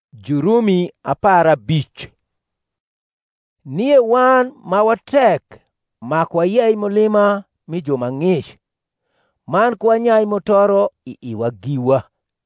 Jurumi 15. Nie wan ma watek mak wayei mulima mi joma ng'ich, man kwanyai motoro iwa giwa.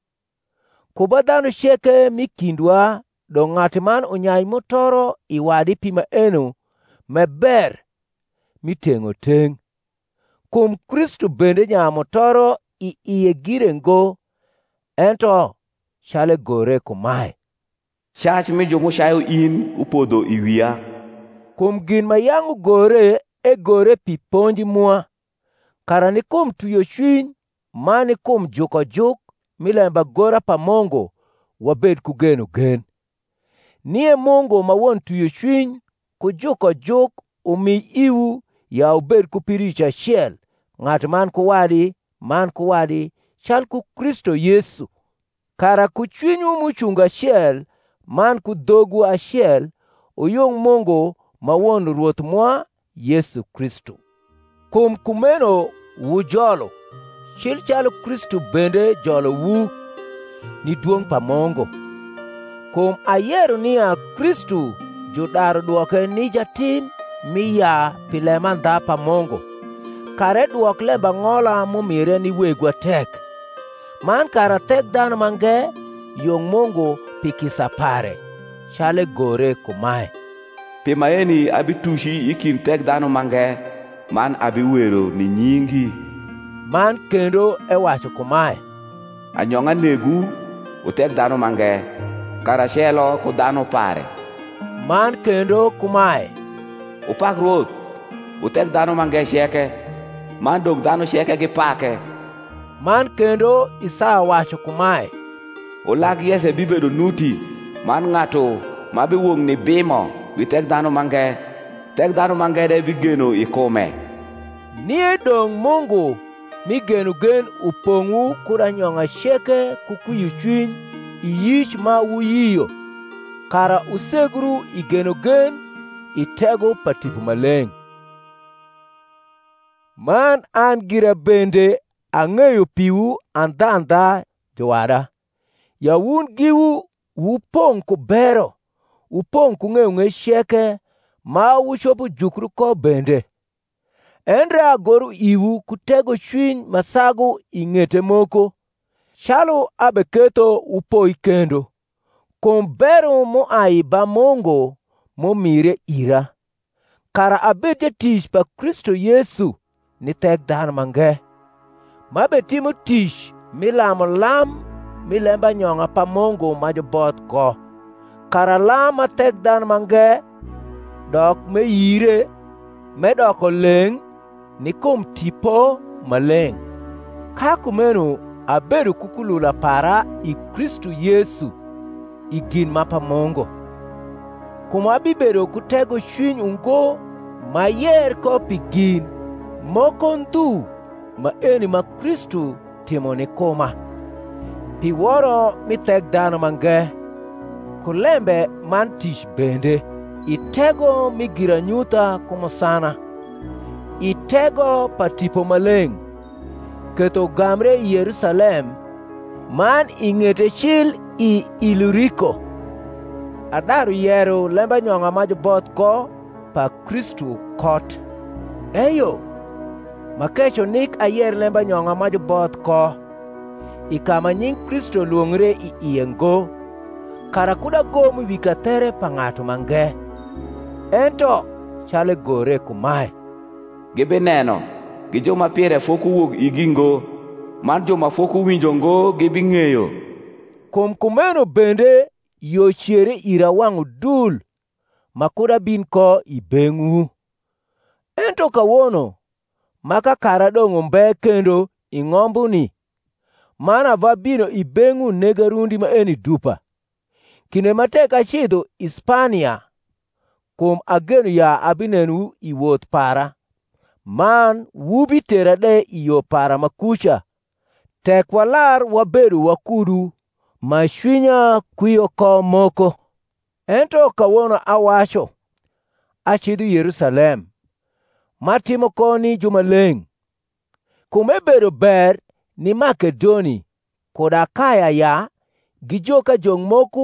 Kuba dhano ceke mi kindwa dong' ng'at man onyai motoro iwadi pi maeno maber miteng'o teng'. Kum Kristo bende nya motoro iye girengo, ento chale gore kumae: Chach mi jomochayo in upodho i wiya. Kuom gin ma yang'o gore e gore pi ponj mua, kara ni kuom tuyo chuny mani kuom juko juk milemba gora pa Mungu wabed kugeno gen. Nie Mungu ma won tuyo chuny kujuko juk umi iu ya ubed ku pirich achiel, ng'at man kuwadi chal ku Kristo Yesu. Kara ku chunyu muchungo achiel man ku dhogu achiel uyung Mungu ma won Ruoth mwa Yesu Kristo. Kum kumeno wu jolo, chil chalo Kristo bende jolo wu ni duong' pa Mungu. Kum ayero niya Kristo jodaro dwoke ni jatim mi ya pi lema ndha pa Mungu, kare dwok lemba ng'ola momire ni wegwa tek. Man kara thek dhano mange yung Mungu pi kisapare, chale gore kumae: Pi maeni abi tushi i kind thek dhano mange, man abi wero ni nyingi. Man kendo wacho kumae: Anyong'a negu utek dhano mange, karachielo ku dhano pare. Man kendo kumae: Upak Ruoth, utek dhano mange cheke, man dong' dhano cheke gi pake. Man kendo Isaya wacho kumae: Ulag Yese bibedo nuti, man ng'ato ma biwuong' ni bimo wi tek dhano mange de bigeno ikume. Nie dong' Mungu migeno gen upong'u kud anyong'a cheke ku kuyo chuny iyich ma wuyiyo, kara usegru igeno gen itego pa Tipo Maleng'. Man an gira bende ang'eyo piu andhandha jowada. Yawun giwu wupong' kubero, upong' kung'eyo ng'e cheke ma uchopo jukru ko bende. Endre agoro iwu kutego chuny masagu ing'ete moko, chalo abeketho upoi kendo, kum bero moai ba Mungu momire ira, kara abed jatich pa Kristo Yesu ni thek dhano mange, mabe timo tich milamo lam milemba nyong'a pa Mungu ma joboth go, kara lam ma thek dhano mange dok meyire medoko leng' ni kum Tipo Maleng'. Ka kumeno abedo kukulula para i Kristo Yesu i gin ma pa Mungu. Kum abibedo kutego chuny ungo mayer ko pi gin moko ndhu ma eni ma Kristo timo ni kuma, pi woro mi thek dhano mange, kulembe man tich bende, itego mi gira nyutha kumusana, itego pa Tipo Maleng', ketho gamre i Yerusalem man ing'ete chil i Iluriko. Adaro yero lemba nyong'a ma joboth go pa Kristo kot. Eyo, makecho nik ayer lemba nyong'a ma joboth ko i kama nying Kristo luongre i iye ngo, kara kuda gom wi kathere pa ng'ato mange. Ento chale gore kumae: Gibineno gi joma pire fok uwuok igi ngo, man joma fok uwinjo ngo gibing'eyo. Kum kumeno bende yo chiere ira wang'u dul ma kuda bin ko i beng'u. Ento kawuono maka kara dong' umbe kendo i ng'ombuni, man ava bino i beng'u nega rundi ma eni dupa. Kinde matek acidho Ispania, kum ageno ya abinenu i woth para, man wubi tera de i yo para makucha. Tek walar wabedo wakudu ma chwinya kwiyo ko moko. Ento kawuono awacho, acidho Yerusalem, matimo koni jomaleng'. Kume bedo ber ni Makedoni kod Akaya ya gi joka jong' moku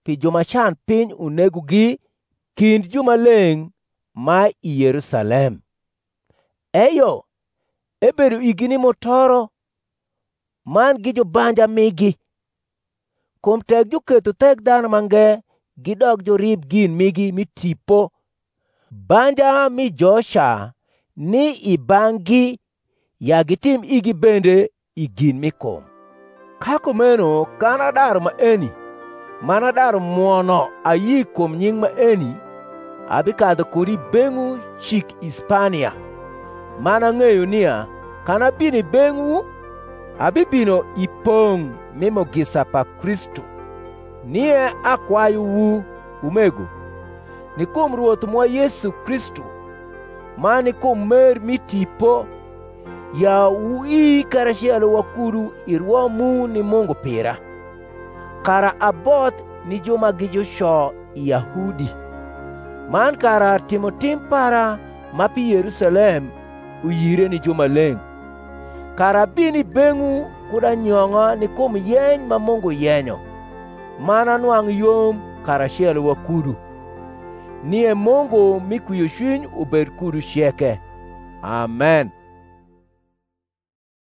pi joma can piny unegogi kind jomaleng' ma i Yerusalem. Eyo ebedo igini motoro man gi jobanja migi. Kuom tek joketho thek dhano mange gidog jorib gin migi mi tipo. Banja mi Josha ni i bang'gi ya gitim igi bende i gin mikom. Kakomeno kan adaro ma eni, man adaro muono ayi kuom nying ma eni, abikadho kodi beng'u chik Hispania. Man ang'eyo niya, kan abino i beng'u, abibino ipong' mimogisa pa Kristo. Nie akwayou umego, ni kuom Ruoth mwa Yesu Kristo, man ni kuom mer mi tipo, ya ui karachiel wakudu irwomu ni Mungu pira. Kara aboth ni joma gi jocho Yahudi, man kara timo tim para mapi Yerusalem uyire ni jomaleng'. Kara bini beng'u kuda nyong'o ni kuom yeny ma Mungu yenyo, mana nwang' yom karachiel wakudu. Nie Mungu mi kuyo chuny obed kudu chieke. Amen.